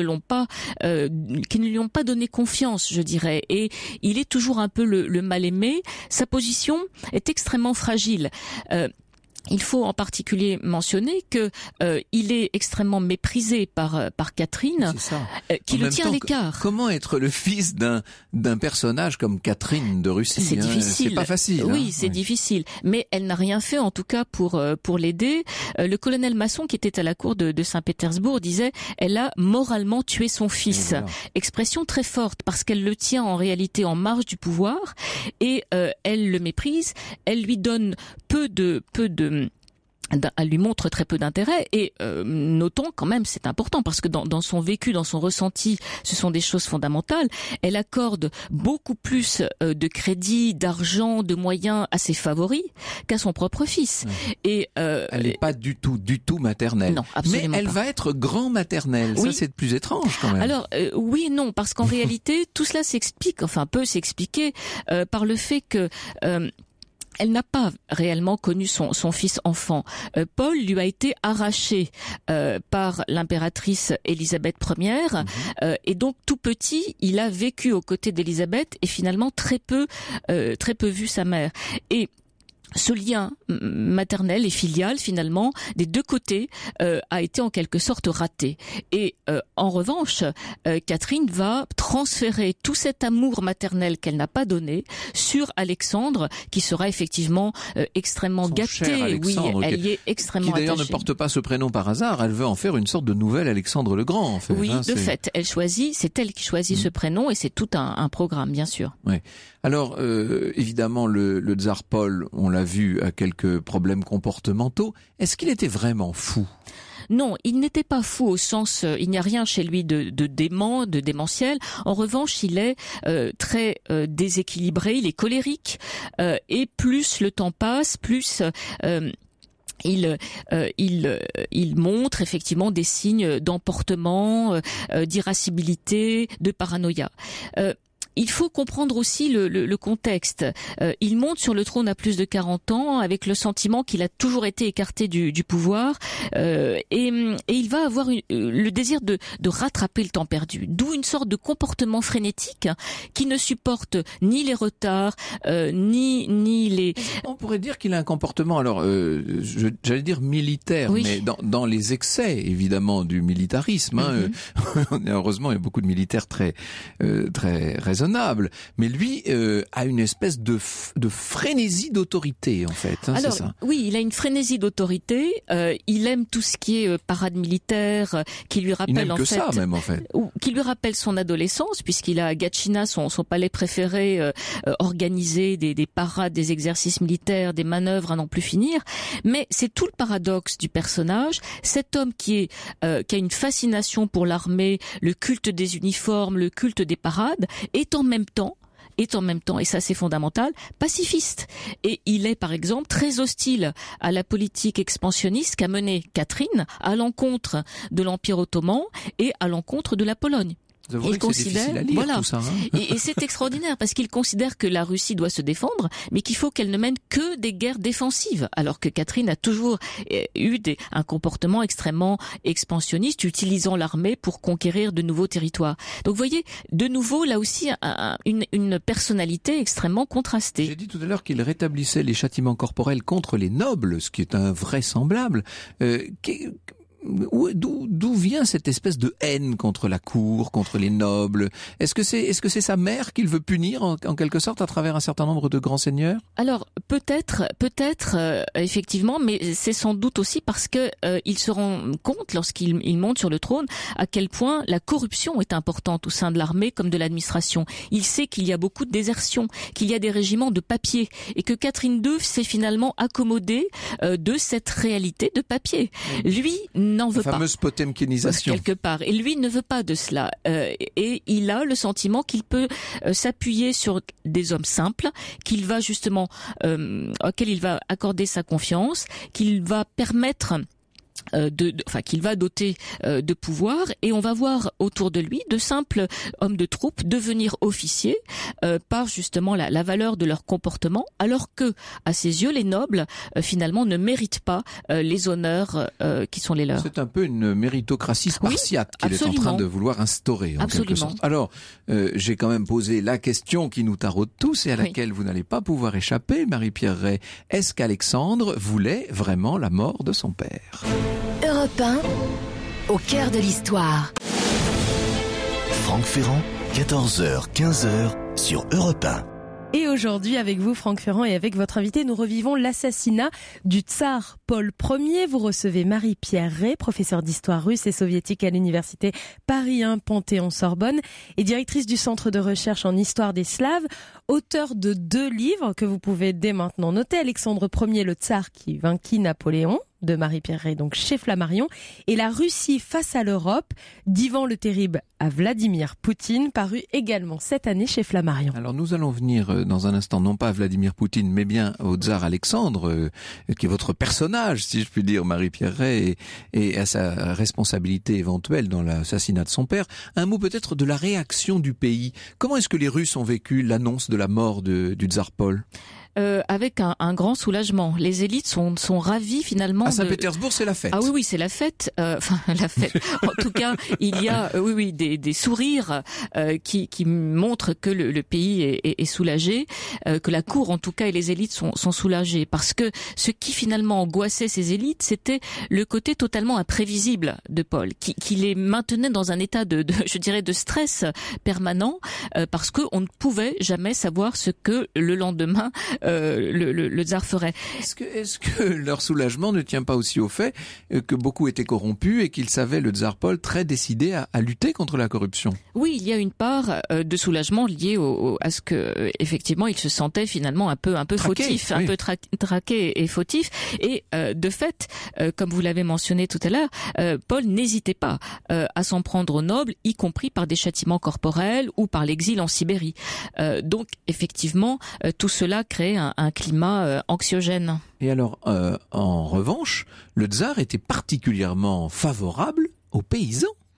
lui ont pas donné confiance, je dirais. Et il est toujours un peu le mal-aimé. Sa position est extrêmement fragile. Il faut en particulier mentionner que il est extrêmement méprisé par Catherine, qui le tient à l'écart. Comment être le fils d'un personnage comme Catherine de Russie ? C'est difficile. C'est pas facile. Oui, c'est difficile. Mais elle n'a rien fait, en tout cas, pour l'aider. Le colonel Masson, qui était à la cour de Saint-Pétersbourg, disait « Elle a moralement tué son fils ». Voilà. Expression très forte, parce qu'elle le tient en réalité en marge du pouvoir et elle le méprise. Elle lui donne elle lui montre très peu d'intérêt et notons quand même, c'est important parce que dans son vécu, dans son ressenti, ce sont des choses fondamentales. Elle accorde beaucoup plus de crédit, d'argent, de moyens à ses favoris qu'à son propre fils. Et elle n'est pas du tout maternelle. Non, absolument mais elle va être grand maternelle. Oui. Ça, c'est plus étrange quand même. Alors oui et non, parce qu'en réalité, tout cela peut s'expliquer par le fait que elle n'a pas réellement connu son fils enfant. Paul lui a été arraché par l'impératrice Élisabeth Ier et donc tout petit, il a vécu aux côtés d'Élisabeth et finalement très peu vu sa mère. Et ce lien maternel et filial, finalement, des deux côtés, a été en quelque sorte raté. Et en revanche, Catherine va transférer tout cet amour maternel qu'elle n'a pas donné sur Alexandre, qui sera effectivement extrêmement gâté. Oui, elle y est extrêmement attachée. Qui d'ailleurs ne porte pas ce prénom par hasard. Elle veut en faire une sorte de nouvel Alexandre le Grand, en fait. Oui, de fait, c'est elle qui choisit ce prénom et c'est tout un programme, bien sûr. Oui. Alors, évidemment, le tsar Paul, on l'a vu, a quelques problèmes comportementaux. Est-ce qu'il était vraiment fou ? Non, il n'était pas fou au sens, il n'y a rien chez lui de dément, de démentiel. En revanche, il est très déséquilibré, il est colérique et plus le temps passe, plus il montre effectivement des signes d'emportement, d'irascibilité, de paranoïa. il faut comprendre aussi le contexte. Il monte sur le trône à plus de 40 ans avec le sentiment qu'il a toujours été écarté du pouvoir et il va avoir le désir de rattraper le temps perdu. D'où une sorte de comportement frénétique qui ne supporte ni les retards, ni les... On pourrait dire qu'il a un comportement, alors j'allais dire militaire, oui. Mais dans les excès évidemment du militarisme. Heureusement, il y a beaucoup de militaires très raisonnables, mais lui a une espèce de frénésie d'autorité en fait. Alors, c'est ça. Oui, il a une frénésie d'autorité. Il aime tout ce qui est parade militaire, qui lui rappelle qui lui rappelle son adolescence, puisqu'il a à Gatchina, son palais préféré, organisé des parades, des exercices militaires, des manœuvres à n'en plus finir. Mais c'est tout le paradoxe du personnage. Cet homme qui a une fascination pour l'armée, le culte des uniformes, le culte des parades, est en même temps, et ça c'est fondamental, pacifiste. Et il est par exemple très hostile à la politique expansionniste qu'a menée Catherine à l'encontre de l'Empire ottoman et à l'encontre de la Pologne. Il considère, voilà, tout ça, et c'est extraordinaire parce qu'il considère que la Russie doit se défendre, mais qu'il faut qu'elle ne mène que des guerres défensives, alors que Catherine a toujours eu un comportement extrêmement expansionniste, utilisant l'armée pour conquérir de nouveaux territoires. Donc vous voyez, de nouveau là aussi une personnalité extrêmement contrastée. J'ai dit tout à l'heure qu'il rétablissait les châtiments corporels contre les nobles, ce qui est invraisemblable. D'où vient cette espèce de haine contre la cour, contre les nobles? Est-ce que c'est sa mère qu'il veut punir en quelque sorte à travers un certain nombre de grands seigneurs? Alors peut-être effectivement, mais c'est sans doute aussi parce que il se rend compte lorsqu'il monte sur le trône à quel point la corruption est importante au sein de l'armée comme de l'administration. Il sait qu'il y a beaucoup de désertions, qu'il y a des régiments de papier et que Catherine II s'est finalement accommodée de cette réalité de papier. Lui n'en veut pas. La fameuse potemkinisation. Quelque part. Et lui ne veut pas de cela. Et il a le sentiment qu'il peut s'appuyer sur des hommes simples, qu'il va justement, auxquels il va accorder sa confiance, qu'il va permettre qu'il va doter de pouvoir, et on va voir autour de lui de simples hommes de troupe devenir officiers par justement la valeur de leur comportement, alors que à ses yeux les nobles finalement ne méritent pas les honneurs qui sont les leurs. C'est un peu une méritocratie spartiate qu'il est en train de vouloir instaurer en quelque sorte. Alors j'ai quand même posé la question qui nous taraude tous et à laquelle vous n'allez pas pouvoir échapper, Marie-Pierre Ray. Est-ce qu'Alexandre voulait vraiment la mort de son père? Europe 1, au cœur de l'histoire. Franck Ferrand, 14h, 15h sur Europe 1. Et aujourd'hui, avec vous, Franck Ferrand, et avec votre invité, nous revivons l'assassinat du tsar Paul Ier. Vous recevez Marie-Pierre Ray, professeure d'histoire russe et soviétique à l'université Paris 1 Panthéon-Sorbonne et directrice du Centre de recherche en histoire des Slaves, auteur de 2 livres que vous pouvez dès maintenant noter. Alexandre Ier, le tsar qui vainquit Napoléon, de Marie-Pierre Ray, donc chez Flammarion, et La Russie face à l'Europe, d'Ivan le Terrible à Vladimir Poutine, paru également cette année chez Flammarion. Alors nous allons venir dans un instant, non pas à Vladimir Poutine, mais bien au tsar Alexandre, qui est votre personnage, si je puis dire, Marie-Pierre Ray, et à sa responsabilité éventuelle dans l'assassinat de son père. Un mot peut-être de la réaction du pays. Comment est-ce que les Russes ont vécu l'annonce de la mort du tsar Paul ? Avec un grand soulagement. Les élites sont ravies finalement. À Saint-Pétersbourg, c'est la fête. Ah oui, c'est la fête. Enfin, la fête. En tout cas, il y a des sourires qui montrent que le pays est soulagé, que la cour en tout cas et les élites sont soulagées, parce que ce qui finalement angoissait ces élites, c'était le côté totalement imprévisible de Paul, qui les maintenait dans un état de stress permanent, parce que on ne pouvait jamais savoir ce que le lendemain le tsar ferait. Est-ce que leur soulagement ne tient pas aussi au fait que beaucoup étaient corrompus et qu'ils savaient le tsar Paul très décidé à lutter contre la corruption? Oui, il y a une part de soulagement liée à ce que effectivement il se sentait finalement un peu traqué, fautif, un peu traqué et fautif. Et de fait, comme vous l'avez mentionné tout à l'heure, Paul n'hésitait pas à s'en prendre aux nobles, y compris par des châtiments corporels ou par l'exil en Sibérie. Donc effectivement, tout cela crée un climat anxiogène. Et alors, en revanche, le tsar était particulièrement favorable aux paysans.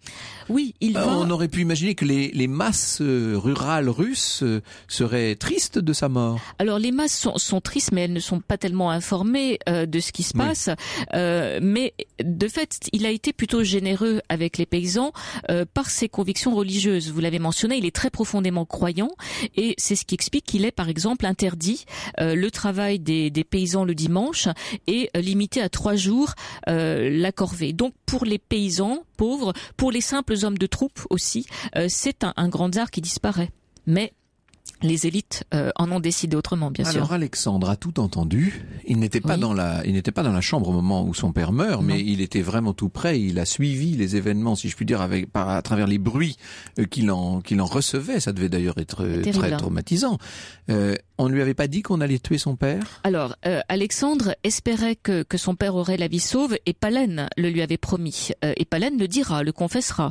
Oui, On aurait pu imaginer que les masses rurales russes seraient tristes de sa mort. Alors les masses sont tristes, mais elles ne sont pas tellement informées de ce qui se passe. Mais de fait, il a été plutôt généreux avec les paysans par ses convictions religieuses. Vous l'avez mentionné, il est très profondément croyant, et c'est ce qui explique qu'il est par exemple interdit le travail des paysans le dimanche et limité à 3 jours la corvée. Donc pour les paysans pauvres, pour les simples hommes de troupe aussi, c'est un grand tsar qui disparaît. Mais les élites en ont décidé autrement, bien sûr. Alors Alexandre a tout entendu. Il n'était pas dans la chambre au moment où son père meurt, mais il était vraiment tout près. Il a suivi les événements, si je puis dire, à travers les bruits qu'il en recevait. Ça devait d'ailleurs être très traumatisant. On ne lui avait pas dit qu'on allait tuer son père? Alors, Alexandre espérait que son père aurait la vie sauve, et Palène le lui avait promis. Et Palène le dira, le confessera,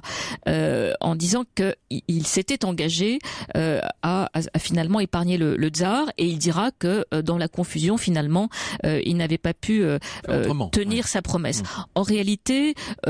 en disant qu'il s'était engagé à finalement épargner le tsar, et il dira que dans la confusion, finalement, il n'avait pas pu tenir sa promesse. En réalité,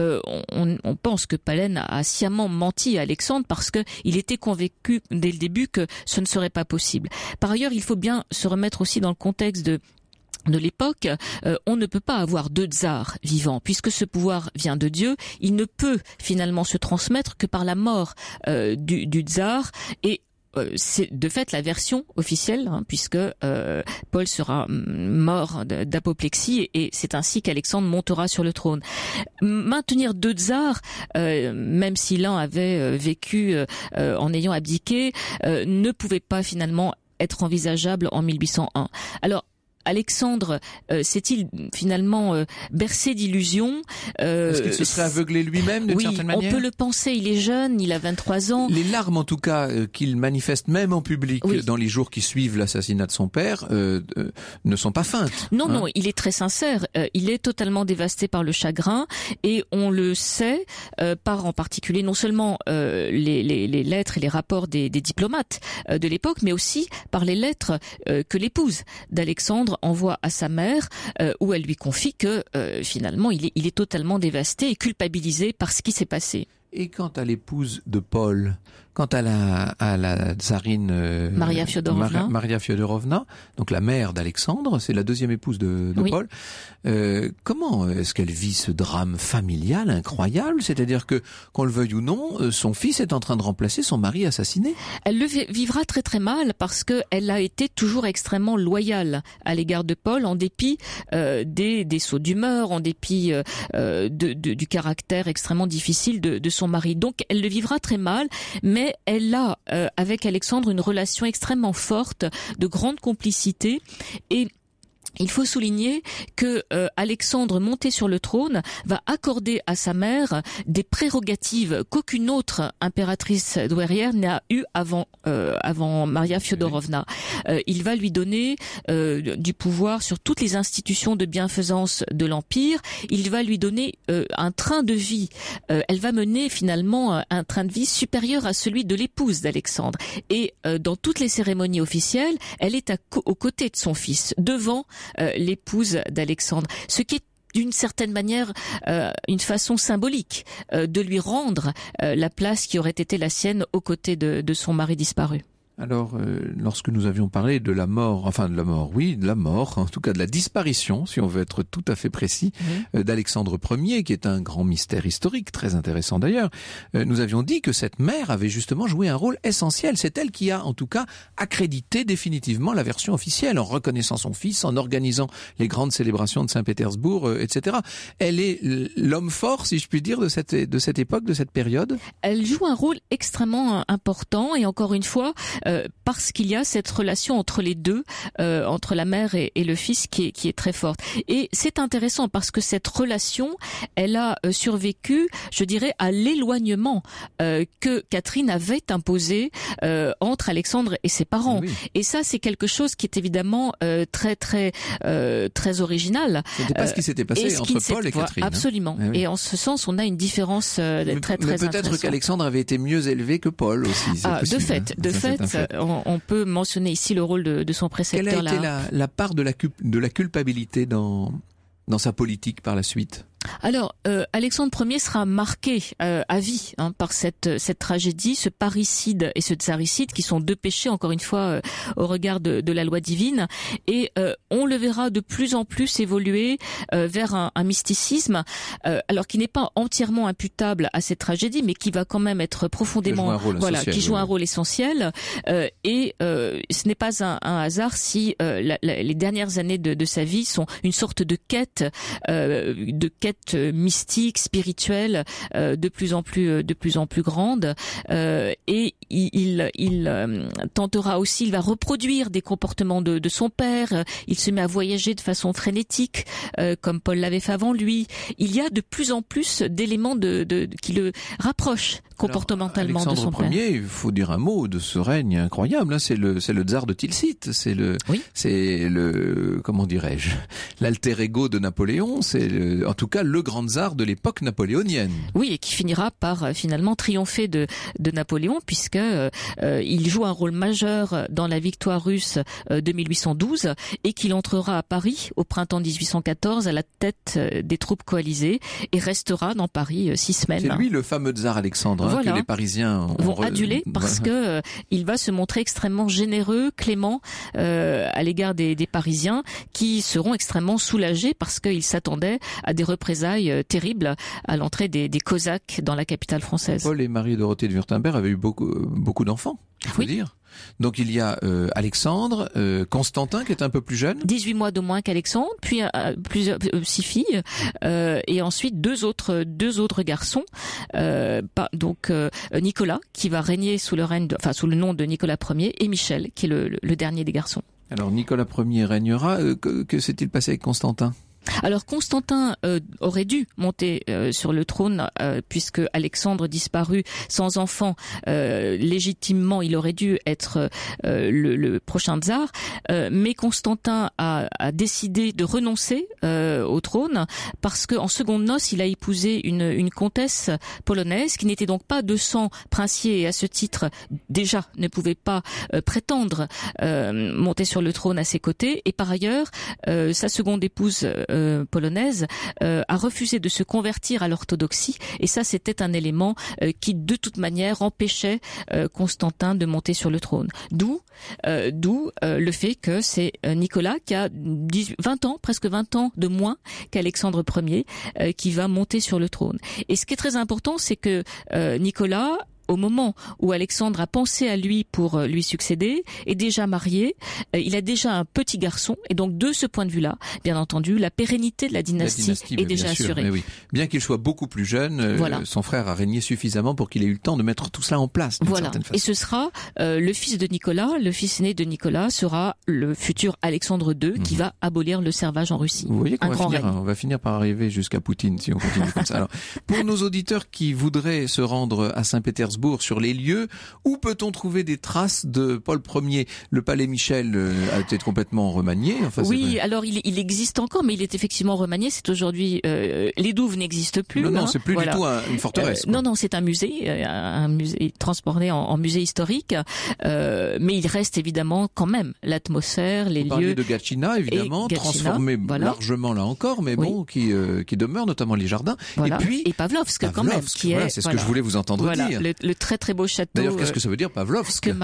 on pense que Palène a sciemment menti à Alexandre parce que il était convaincu dès le début que ce ne serait pas possible. Par ailleurs, il faut bien se remettre aussi dans le contexte de l'époque. On ne peut pas avoir 2 tsars vivants, puisque ce pouvoir vient de Dieu. Il ne peut finalement se transmettre que par la mort du tsar, et c'est de fait la version officielle, puisque Paul sera mort d'apoplexie, et c'est ainsi qu'Alexandre montera sur le trône. Maintenir 2 tsars, même si l'un avait vécu en ayant abdiqué, ne pouvait pas finalement être envisageable en 1801. Alors, Alexandre s'est-il finalement bercé d'illusions? Est-ce qu'il se serait aveuglé lui-même d'une certaine manière? Oui, on peut le penser. Il est jeune, il a 23 ans. Les larmes, en tout cas, qu'il manifeste même en public dans les jours qui suivent l'assassinat de son père, ne sont pas feintes. Non, il est très sincère. Il est totalement dévasté par le chagrin, et on le sait par en particulier non seulement les lettres et les rapports des diplomates de l'époque, mais aussi par les lettres que l'épouse d'Alexandre envoie à sa mère, où elle lui confie que finalement il est totalement dévasté et culpabilisé par ce qui s'est passé. Et quant à l'épouse de Paul, quant à la tsarine Maria Fyodorovna, donc la mère d'Alexandre, c'est la deuxième épouse de Paul, comment est-ce qu'elle vit ce drame familial incroyable? C'est-à-dire que, qu'on le veuille ou non, son fils est en train de remplacer son mari assassiné. Elle le vivra très très mal, parce que elle a été toujours extrêmement loyale à l'égard de Paul, en dépit des sauts d'humeur, en dépit du caractère extrêmement difficile de son mari. Donc elle le vivra très mal, mais elle a avec Alexandre une relation extrêmement forte, de grande complicité, et il faut souligner que Alexandre, monté sur le trône, va accorder à sa mère des prérogatives qu'aucune autre impératrice douairière n'a eu avant Maria Fyodorovna. Il va lui donner du pouvoir sur toutes les institutions de bienfaisance de l'Empire. Il va lui donner un train de vie. Elle va mener finalement un train de vie supérieur à celui de l'épouse d'Alexandre. Et dans toutes les cérémonies officielles, elle est aux côtés de son fils, devant l'épouse d'Alexandre, ce qui est d'une certaine manière une façon symbolique de lui rendre la place qui aurait été la sienne aux côtés de son mari disparu. Alors, lorsque nous avions parlé de la mort, en tout cas de la disparition, si on veut être tout à fait précis, d'Alexandre Ier, qui est un grand mystère historique, très intéressant d'ailleurs, nous avions dit que cette mère avait justement joué un rôle essentiel. C'est elle qui a, en tout cas, accrédité définitivement la version officielle, en reconnaissant son fils, en organisant les grandes célébrations de Saint-Pétersbourg, etc. Elle est l'homme fort, si je puis dire, de cette époque, de cette période. Elle joue un rôle extrêmement important, et encore une fois, parce qu'il y a cette relation entre les deux, entre la mère et le fils qui est très forte. Et c'est intéressant parce que cette relation, elle a survécu, je dirais, à l'éloignement que Catherine avait imposé entre Alexandre et ses parents. Oui. Et ça, c'est quelque chose qui est évidemment très original. C'était pas ce qui s'était passé entre Paul et Catherine. Absolument. Oui. Et en ce sens, on a une différence très intéressante. Mais peut-être qu'Alexandre avait été mieux élevé que Paul aussi. De fait. On peut mentionner ici le rôle de son précepteur. Quelle a été la part de la culpabilité dans sa politique par la suite? Alors, Alexandre Ier sera marqué à vie par cette tragédie, ce parricide et ce tsaricide, qui sont deux péchés, encore une fois, au regard de la loi divine. Et on le verra de plus en plus évoluer vers un mysticisme, alors qui n'est pas entièrement imputable à cette tragédie, mais qui va quand même être profondément, qui joue un rôle essentiel. Et ce n'est pas un hasard si les dernières années de sa vie sont une sorte de quête mystique, spirituelle, de plus en plus grande, et il tentera aussi, il va reproduire des comportements de son père. Il se met à voyager de façon frénétique, comme Paul l'avait fait avant lui. Il y a de plus en plus d'éléments qui le rapprochent comportementalement de son père. Alexandre Ier, il faut dire un mot de ce règne incroyable. C'est le tsar de Tilsit. C'est le comment dirais-je, l'alter ego de Napoléon. En tout cas le grand tsar de l'époque napoléonienne. Oui, et qui finira par finalement triompher de Napoléon, puisque il joue un rôle majeur dans la victoire russe de 1812, et qu'il entrera à Paris au printemps 1814 à la tête des troupes coalisées et restera dans Paris 6 semaines. C'est lui le fameux tsar Alexandre, que les Parisiens vont aduler, parce que il va se montrer extrêmement généreux, clément à l'égard des Parisiens, qui seront extrêmement soulagés parce qu'ils s'attendaient à des représailles terribles à l'entrée des Cosaques dans la capitale française. Paul et Marie-Dorothée de Wurtemberg avaient eu beaucoup d'enfants, il faut dire. Donc il y a Alexandre, Constantin qui est un peu plus jeune. 18 mois de moins qu'Alexandre, puis 6 filles, et ensuite deux autres garçons. Donc Nicolas qui va régner sous le nom de Nicolas Ier, et Michel qui est le dernier des garçons. Alors Nicolas Ier régnera. Que s'est-il passé avec Constantin ? Alors Constantin aurait dû monter sur le trône, puisque Alexandre disparut sans enfant. Légitimement, il aurait dû être le prochain tsar, mais Constantin a décidé de renoncer au trône, parce que en secondes noces, il a épousé une comtesse polonaise qui n'était donc pas de sang princier, et à ce titre déjà ne pouvait pas prétendre monter sur le trône à ses côtés. Et par ailleurs, sa seconde épouse polonaise a refusé de se convertir à l'orthodoxie, et ça c'était un élément qui de toute manière empêchait Constantin de monter sur le trône. D'où le fait que c'est Nicolas qui a presque 20 ans de moins qu'Alexandre Ier qui va monter sur le trône. Et ce qui est très important, c'est que Nicolas, au moment où Alexandre a pensé à lui pour lui succéder, est déjà marié, il a déjà un petit garçon, et donc de ce point de vue-là, bien entendu, la pérennité de la dynastie est déjà assurée. Oui. Bien qu'il soit beaucoup plus jeune, son frère a régné suffisamment pour qu'il ait eu le temps de mettre tout cela en place. Certaine façon. Et ce sera le fils de Nicolas, le fils aîné de Nicolas sera le futur Alexandre II qui va abolir le servage en Russie. Vous voyez qu'on va finir par arriver jusqu'à Poutine si on continue comme ça. Alors, pour nos auditeurs qui voudraient se rendre à Saint-Pétersbourg, sur les lieux, où peut-on trouver des traces de Paul Ier ? Le palais Michel a été complètement remanié. Oui, alors il existe encore, mais il est effectivement remanié. C'est aujourd'hui les douves n'existent plus. Non, c'est plus du tout une forteresse. Non, c'est un musée transformé en musée historique, mais il reste évidemment quand même l'atmosphère, les lieux. Vous parliez de Gatchina, évidemment, transformé largement là encore, mais qui demeure, notamment les jardins. Et Pavlovsk quand même, qui est. C'est ce que je voulais vous entendre dire. Le très très beau château. D'ailleurs, qu'est-ce que ça veut dire Pavlovsk ? Que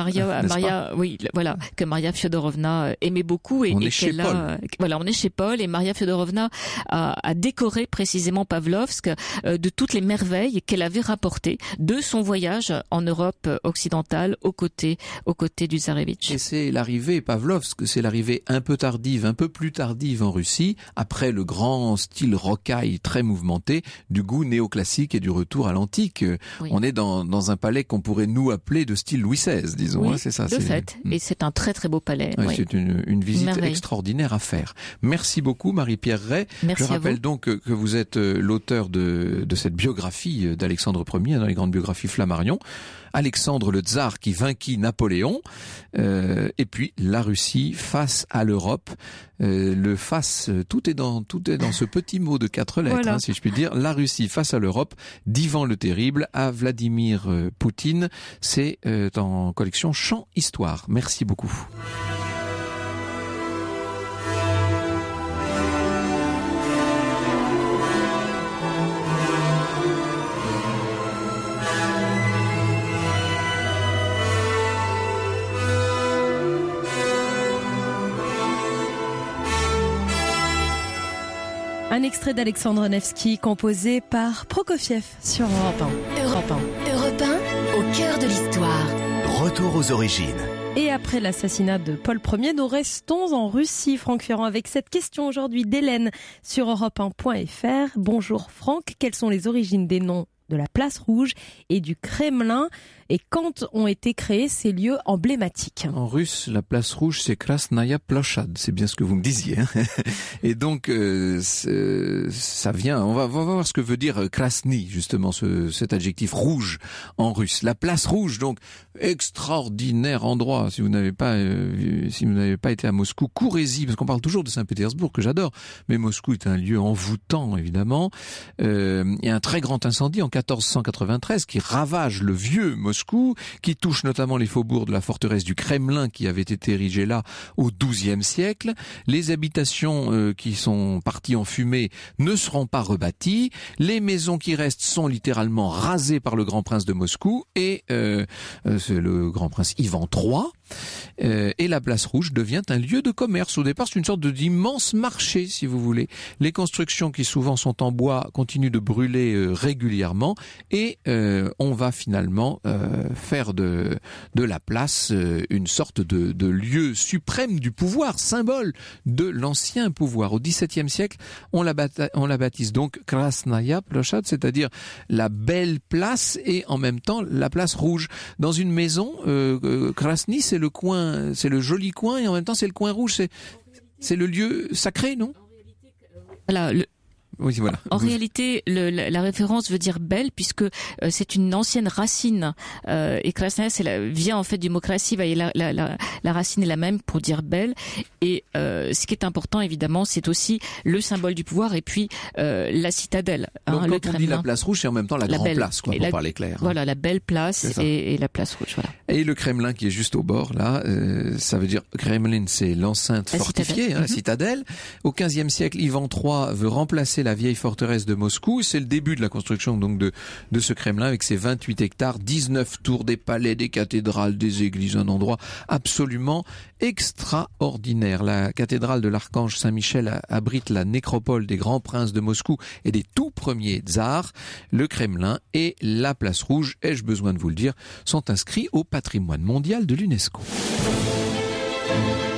Maria Fyodorovna aimait beaucoup, et on est chez Paul. On est chez Paul, et Maria Fyodorovna a décoré précisément Pavlovsk de toutes les merveilles qu'elle avait rapportées de son voyage en Europe occidentale aux côtés du tsarevitch. Et c'est l'arrivée Pavlovsk, c'est l'arrivée un peu plus tardive en Russie, après le grand style rocaille très mouvementé du goût néoclassique et du retour à l'antique. On est dans un palais qu'on pourrait nous appeler de style Louis XVI, disons. Oui, c'est ça. De fait. Et c'est un très très beau palais. C'est une visite extraordinaire à faire. Merci beaucoup Marie-Pierre Ray. Merci. Je rappelle donc que vous êtes l'auteur de cette biographie d'Alexandre Ier, dans les grandes biographies Flammarion. Alexandre le tsar qui vainquit Napoléon, et puis la Russie face à l'Europe. Tout est dans ce petit mot de 4 lettres, si je puis dire. La Russie face à l'Europe, d'Ivan le Terrible à Vladimir Poutine. C'est en collection Champ Histoire. Merci beaucoup. Un extrait d'Alexandre Nevsky composé par Prokofiev sur Europe 1. Europe 1, au cœur de l'histoire. Retour aux origines. Et après l'assassinat de Paul Ier, nous restons en Russie, Franck Ferrand, avec cette question aujourd'hui d'Hélène sur europe1.fr. Bonjour Franck, quelles sont les origines des noms de la Place Rouge et du Kremlin et quand ont été créés ces lieux emblématiques? En russe, la Place Rouge, c'est Krasnaya Plochad, c'est bien ce que vous me disiez. Et donc, ça vient, on va voir ce que veut dire Krasny, justement, cet adjectif rouge en russe. La Place Rouge, donc, extraordinaire endroit. Si vous n'avez pas été à Moscou, courez-y, parce qu'on parle toujours de Saint-Pétersbourg, que j'adore, mais Moscou est un lieu envoûtant, évidemment. Il y a un très grand incendie en 1493 qui ravage le vieux Moscou, qui touche notamment les faubourgs de la forteresse du Kremlin qui avait été érigée là au XIIe siècle. Les habitations qui sont parties en fumée ne seront pas rebâties. Les maisons qui restent sont littéralement rasées par le grand prince de Moscou et c'est le grand prince Ivan III. Et la Place Rouge devient un lieu de commerce. Au départ, c'est une sorte d'immense marché, si vous voulez. Les constructions qui souvent sont en bois continuent de brûler régulièrement et on va finalement faire de la place une sorte de lieu suprême du pouvoir, symbole de l'ancien pouvoir. Au XVIIe siècle, on la baptise donc Krasnaya Plochad, c'est-à-dire la belle place et en même temps la place rouge. Dans une maison, Krasny, c'est le coin, c'est le joli coin et en même temps c'est le coin rouge, c'est le lieu sacré, non? Voilà. Oui, voilà. En réalité, la référence veut dire belle puisque c'est une ancienne racine et Krasnaya vient en fait du mot krasiva et la racine est la même pour dire belle et ce qui est important évidemment c'est aussi le symbole du pouvoir et puis la citadelle. Donc quand on dit la Place Rouge c'est en même temps la grande place quoi, pour parler clair. Voilà, la belle place et la Place Rouge. Voilà. Et le Kremlin qui est juste au bord là, ça veut dire Kremlin c'est l'enceinte fortifiée, la citadelle. Au XVe siècle, Ivan III veut remplacer la vieille forteresse de Moscou. C'est le début de la construction donc de ce Kremlin avec ses 28 hectares, 19 tours, des palais, des cathédrales, des églises, un endroit absolument extraordinaire. La cathédrale de l'Archange Saint-Michel abrite la nécropole des grands princes de Moscou et des tout premiers tsars. Le Kremlin et la Place Rouge, ai-je besoin de vous le dire, sont inscrits au patrimoine mondial de l'UNESCO.